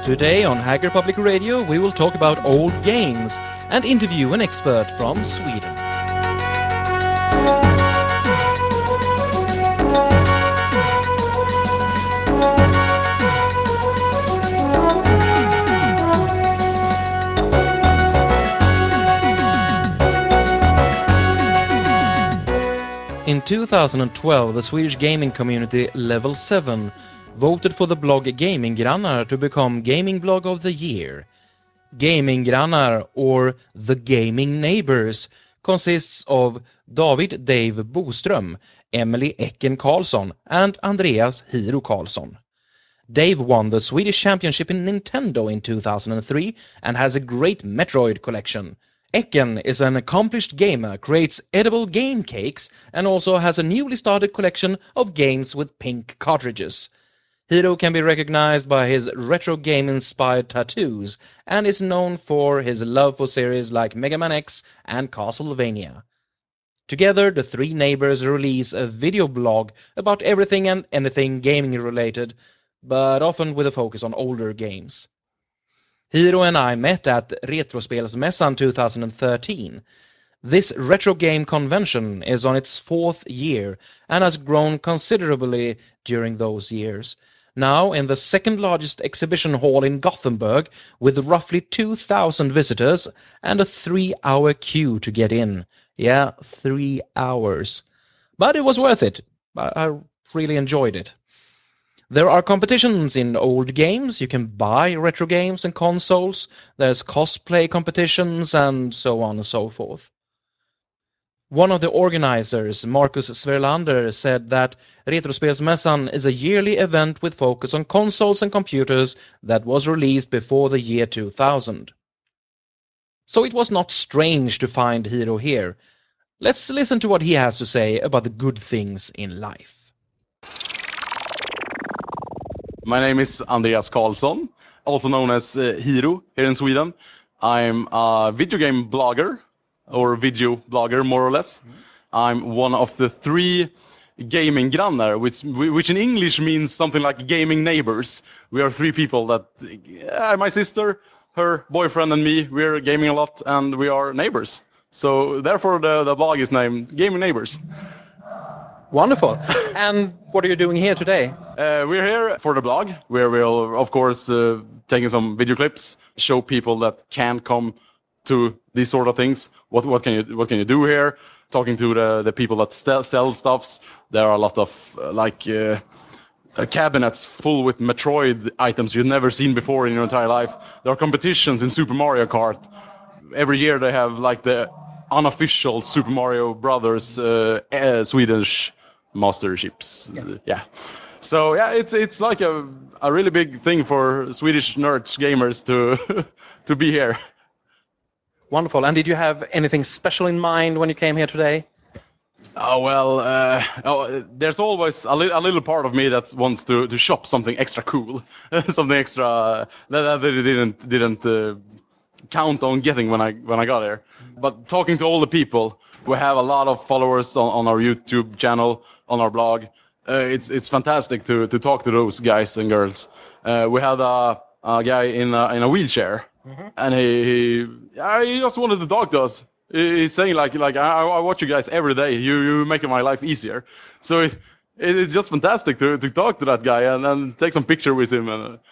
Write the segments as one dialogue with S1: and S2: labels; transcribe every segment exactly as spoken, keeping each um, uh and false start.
S1: Today on Hacker Public Radio, we will talk about old games and interview an expert from Sweden. In two thousand twelve, the Swedish gaming community Level seven voted for the blog Gaming Grannar to become Gaming Blog of the Year. Gaming Grannar, or The Gaming Neighbors, consists of David Dave Boström, Emily Ecken Karlsson, and Andreas Hiro Karlsson. Dave won the Swedish Championship in Nintendo in two thousand three and has a great Metroid collection. Ecken is an accomplished gamer, creates edible game cakes, and also has a newly started collection of games with pink cartridges. Hiro can be recognized by his retro game-inspired tattoos and is known for his love for series like Mega Man X and Castlevania. Together, the three neighbors release a video blog about everything and anything gaming-related, but often with a focus on older games. Hiro and I met at Retrospelsmässan two thousand thirteen. This retro game convention is on its fourth year and has grown considerably during those years. Now in the second largest exhibition hall in Gothenburg with roughly two thousand visitors and a three-hour queue to get in. Yeah, three hours. But it was worth it. I, I really enjoyed it. There are competitions in old games. You can buy retro games and consoles. There's cosplay competitions and so on and so forth. One of the organizers, Marcus Sverlander, said that Retrospelsmässan is a yearly event with focus on consoles and computers that was released before the year two thousand. So it was not strange to find Hiro here. Let's listen to what he has to say about the good things in life.
S2: My name is Andreas Karlsson, also known as uh, Hiro here in Sweden. I'm a video game blogger, or video blogger more or less. Mm-hmm. I'm one of the three gaming grannar, which, which in English means something like gaming neighbors. We are three people that, uh, my sister, her boyfriend and me, we're gaming a lot and we are neighbors. So therefore the, the blog is named Gaming Neighbors.
S1: Wonderful. And what are you doing here today?
S2: Uh, we're here for the blog, where we'll, of course, uh, taking some video clips, show people that can come to these sort of things. What what can you what can you do here? Talking to the the people that st- sell stuffs. There are a lot of uh, like uh, uh, cabinets full with Metroid items you've never seen before in your entire life. There are competitions in Super Mario Kart. Every year they have like the unofficial Super Mario Brothers uh, uh, Swedish masterships. Yeah. yeah. So yeah, it's it's like a a really big thing for Swedish nerds gamers to to be here.
S1: Wonderful. And did you have anything special in mind when you came here today?
S2: Oh well, uh, oh, there's always a, li- a little part of me that wants to, to shop something extra cool, something extra that, that they didn't didn't uh, count on getting when I when I got here. But talking to all the people, we have a lot of followers on, on our YouTube channel, on our blog. Uh, it's it's fantastic to to talk to those guys and girls. Uh, we had a, a guy in a, in a wheelchair, mm-hmm. and he, he he just wanted to talk to us. He's saying like like I, I watch you guys every day. You you making my life easier. So it, it, it's just fantastic to to talk to that guy and then take some picture with him. And uh,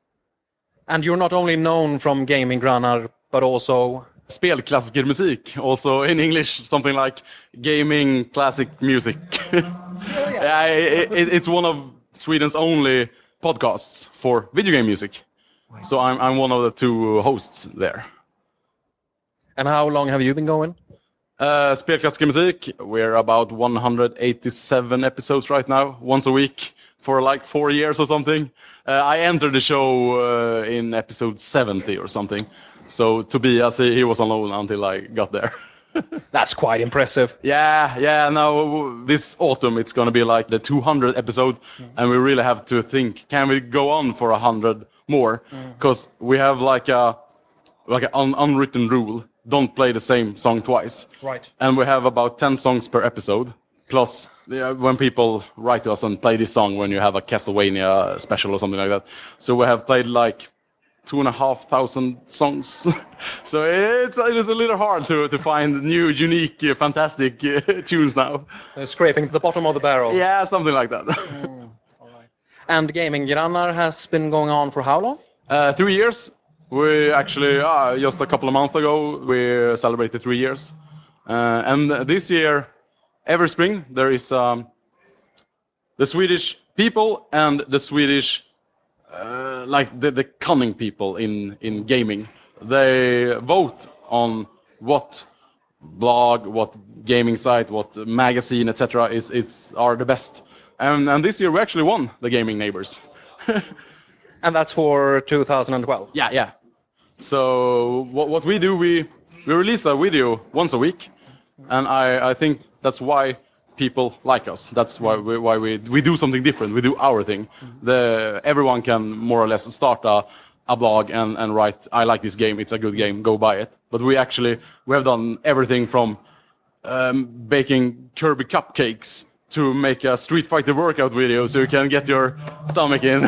S1: and you're not only known from Gaming Grannar, but also
S2: spelklassikermusik, also in English something like gaming classic music. oh, yeah, yeah it, it, it's one of Sweden's only podcasts for video game music. So I'm I'm one of the two hosts there.
S1: And how long have you been going?
S2: Uh, Spelklassikermusik, we're about one hundred eighty-seven episodes right now, once a week for like four years or something. Uh, I entered the show uh, in episode seventy or something. So Tobias, he, he was alone until I got there.
S1: That's quite impressive.
S2: Yeah, yeah. Now this autumn it's gonna be like the two hundredth episode, mm-hmm. and we really have to think: can we go on for a hundred more? Because mm-hmm. we have like a like an un- unwritten rule: don't play the same song twice.
S1: Right.
S2: And we have about ten songs per episode. Plus, yeah, when people write to us and play this song when you have a Castlevania special or something like that. So we have played like two and a half thousand songs. So it's it is a little hard to to find new, unique, uh, fantastic uh, tunes now.
S1: So scraping the bottom of the barrel.
S2: Yeah, something like that.
S1: All right. And Gaming Grannar has been going on for how long?
S2: Uh, three years. We actually uh, just a couple of months ago we celebrated three years, uh, and this year, every spring there is um, the Swedish people and the Swedish uh, like the, the cunning people in in gaming. They vote on what blog, what gaming site, what magazine, et cetera is is are the best. And, and this year we actually won the Gaming Neighbors.
S1: And that's for two thousand twelve.
S2: Yeah, yeah. So what, what we do, we we release a video once a week, and I, I think that's why people like us. That's why we why we we do something different. We do our thing. The everyone can more or less start a a blog and and write, I like this game. It's a good game. Go buy it. But we actually we have done everything from um, baking Kirby cupcakes to make a Street Fighter workout video so you can get your stomach in.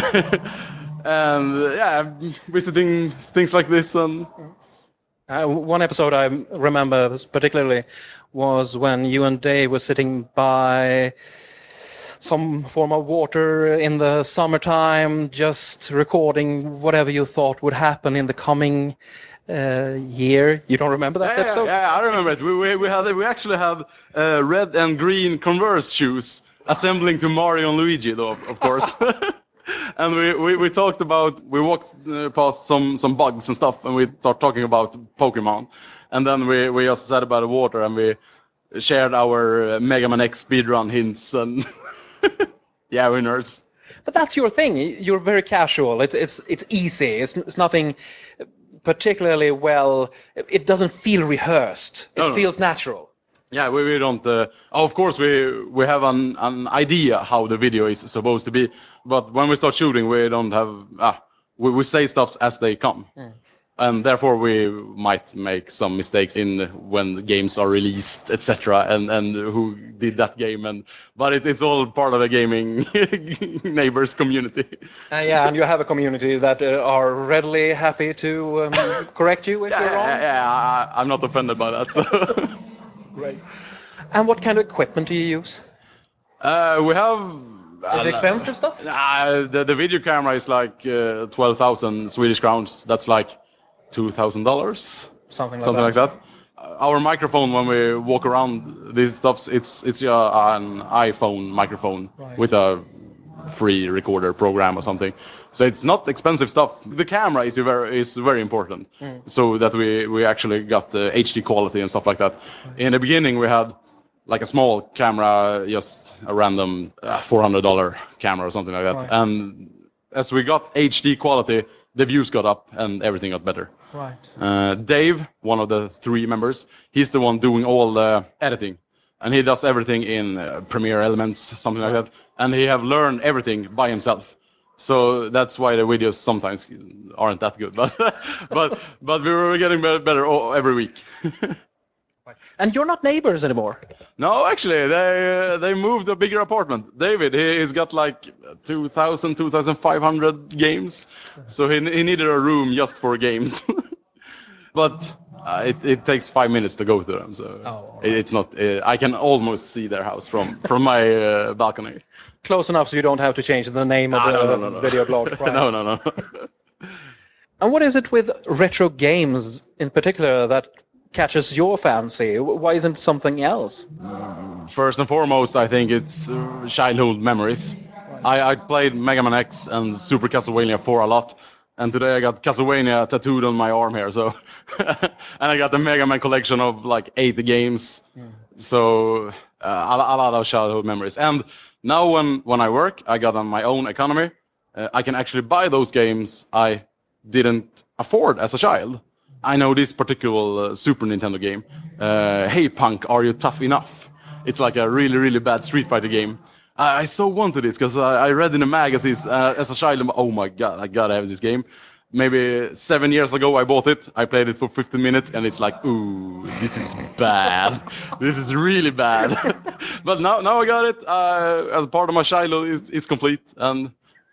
S2: And uh, yeah, visiting things like this and
S1: Uh, one episode I remember particularly was when you and Dave were sitting by some form of water in the summertime, just recording whatever you thought would happen in the coming uh, year. You don't remember that
S2: yeah, yeah,
S1: episode?
S2: yeah, I remember it. We, we, we had we actually had uh, red and green Converse shoes assembling to Mario and Luigi, though, of, of course. And we, we, we talked about we walked uh, past some some bugs and stuff, and we start talking about Pokemon, and then we we just said about the water, and we shared our uh, Mega Man X speedrun hints, and yeah, we're nerds.
S1: But that's your thing. You're very casual. It's it's it's easy. It's it's nothing particularly well. It doesn't feel rehearsed. It
S2: No, no.
S1: feels natural.
S2: Yeah, we, we don't. Uh, of course, we we have an, an idea how the video is supposed to be, but when we start shooting, we don't have. Ah, we, we say stuff as they come, and therefore we might make some mistakes in when the games are released, et cetera. And and who did that game, and but it, it's all part of the gaming neighbors community.
S1: Uh, yeah, and you have a community that uh, are readily happy to um, correct you if
S2: Yeah,
S1: you're
S2: yeah,
S1: wrong.
S2: yeah, yeah, I, I'm not offended by that. So.
S1: Great. And what kind of equipment do you use?
S2: Uh, we have.
S1: Is it expensive stuff?
S2: Uh, the, the video camera is like uh, twelve thousand Swedish crowns. That's like two thousand dollars.
S1: Something like
S2: Something
S1: that.
S2: like that. Uh, our microphone, when we walk around these stuffs, it's it's uh, an iPhone microphone
S1: Right.
S2: with a free recorder program or something. So it's not expensive stuff. The camera is very is very important, so that we we actually got the H D quality and stuff like that. In the beginning, we had like a small camera, just a random uh, four hundred dollar camera or something like that.
S1: Right.
S2: And as we got H D quality, the views got up and everything got better.
S1: Right.
S2: Uh, Dave, one of the three members, he's the one doing all the editing, and he does everything in uh, Premiere Elements, something like that. And he have learned everything by himself. So that's why the videos sometimes aren't that good, but but but we were getting better, better all- every week.
S1: And you're not neighbors anymore.
S2: No, actually, they uh, they moved to a bigger apartment. David, he, he's got like two thousand, two thousand five hundred games, so he, he needed a room just for games. But uh, it, it takes five minutes to go to them, so
S1: Oh, all
S2: it, it's not. Uh, I can almost see their house from from my uh, balcony.
S1: Close enough so you don't have to change the name of
S2: Ah,
S1: the
S2: no, no, no, no.
S1: video blog. Right.
S2: no, no, no.
S1: And what is it with retro games in particular that catches your fancy? Why isn't it something else?
S2: First and foremost, I think it's uh, childhood memories. I, I played Mega Man X and Super Castlevania four a lot, and today I got Castlevania tattooed on my arm here. So, and I got the Mega Man collection of like eight games. So uh, a, a lot of childhood memories. And now when when I work, I got on my own economy. Uh, I can actually buy those games I didn't afford as a child. I know this particular uh, Super Nintendo game. Uh, hey Punk, are you tough enough? It's like a really, really bad Street Fighter game. I, I so wanted this because I, I read in the magazines uh, as a child. Oh my god, I gotta have this game. Maybe seven years ago, I bought it. I played it for fifteen minutes, and it's like, ooh, this is bad. This is really bad. But now, now I got it. Uh, as part of my childhood is is complete, and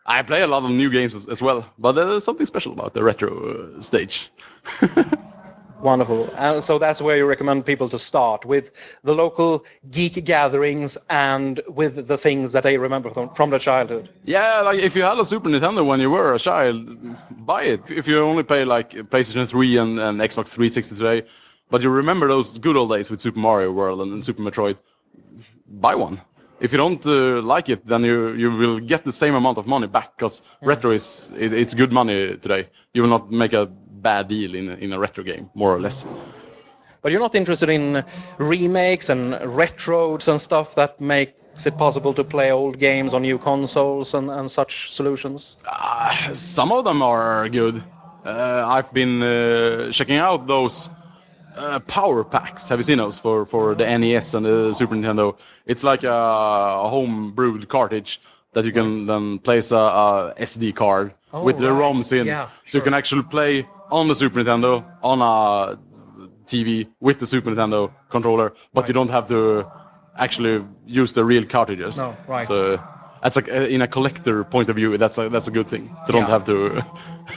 S2: I play a lot of new games as, as well, but there's something special about the retro uh, stage.
S1: Wonderful. And so that's where you recommend people to start, with the local geek gatherings and with the things that they remember from, from their childhood.
S2: Yeah, like if you had a Super Nintendo when you were a child, buy it. If you only play like PlayStation three and, and Xbox three sixty today, but you remember those good old days with Super Mario World and, and Super Metroid, buy one. If you don't uh, like it, then you you will get the same amount of money back, because retro is it, it's good money today. You will not make a bad deal in a, in a retro game, more or less.
S1: But you're not interested in remakes and retros and stuff that makes it possible to play old games on new consoles and, and such solutions?
S2: Uh, some of them are good. Uh, I've been uh, checking out those uh, power packs. Have you seen those for, for the N E S and the Super Nintendo? It's like a, a home brewed cartridge that you can then place a, a S D card
S1: Oh,
S2: with the
S1: right.
S2: ROMs in.
S1: Yeah,
S2: So you
S1: sure.
S2: can actually play on the Super Nintendo on a T V with the Super Nintendo controller, but
S1: Right.
S2: you don't have to actually use the real cartridges.
S1: No, right.
S2: So that's like in a collector point of view, that's a, that's a good thing. To don't
S1: Yeah.
S2: have to.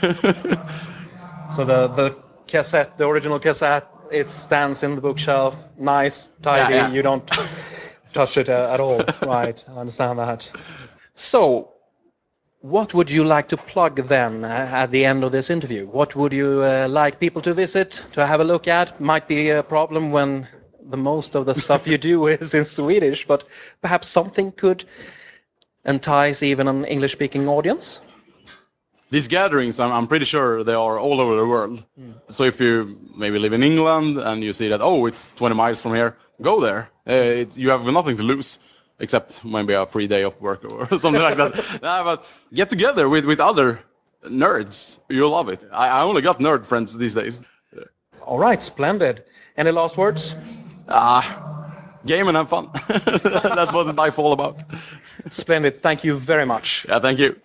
S1: So the, the cassette, the original cassette, it stands in the bookshelf, nice, tidy,
S2: yeah,
S1: you don't
S2: yeah.
S1: touch it uh, at all. Right, I understand that. So, what would you like to plug then uh, at the end of this interview? What would you uh, like people to visit, to have a look at? Might be a problem when the most of the stuff you do is in Swedish, but perhaps something could entice even an English-speaking audience?
S2: These gatherings, I'm, I'm pretty sure they are all over the world. So if you maybe live in England and you see that, oh, it's twenty miles from here, go there. Uh, it, you have nothing to lose, except maybe a free day of work or something like that. Nah, but get together with, with other nerds. You'll love it. I, I only got nerd friends these days.
S1: All right, splendid. Any last words?
S2: Ah, game and have fun. That's what it's all about.
S1: Splendid. Thank you very much.
S2: Yeah, thank you.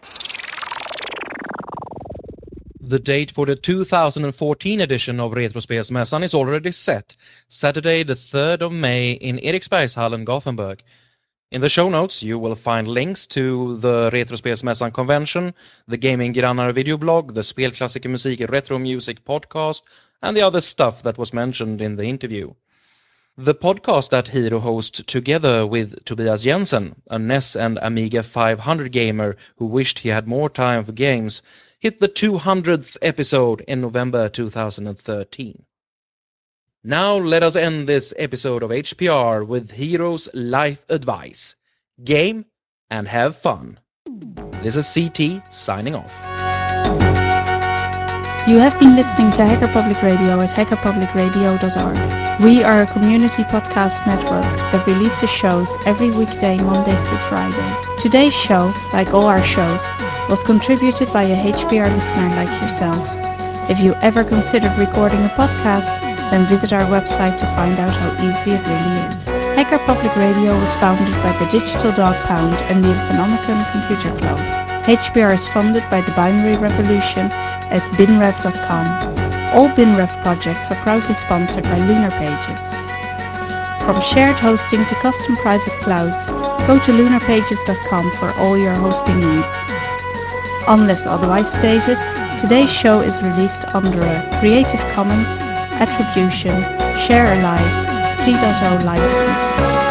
S1: The date for the two thousand fourteen edition of Retrospelsmässan is already set, Saturday the third of May in Eriksbergshallen, Gothenburg. In the show notes you will find links to the Retrospelsmässan convention, the Gaming Grannar video blog, the Spelklassiker Musik Retro Music podcast, and the other stuff that was mentioned in the interview. The podcast that Hiro hosts together with Tobias Jensen, a N E S and Amiga five hundred gamer who wished he had more time for games, hit the two hundredth episode in November two thousand thirteen. Now let us end this episode of H P R with Hiro's life advice. Game and have fun. This is C T signing off.
S3: You have been listening to Hacker Public Radio at hacker public radio dot org. We are a community podcast network that releases shows every weekday, Monday through Friday. Today's show, like all our shows, was contributed by a H P R listener like yourself. If you ever considered recording a podcast, then visit our website to find out how easy it really is. Hacker Public Radio was founded by the Digital Dog Pound and the Infonomicon Computer Club. H P R is funded by the Binary Revolution at binrev dot com. All BinRev projects are proudly sponsored by Lunar Pages. From shared hosting to custom private clouds, go to lunar pages dot com for all your hosting needs. Unless otherwise stated, today's show is released under a Creative Commons Attribution Share Alike three point oh license.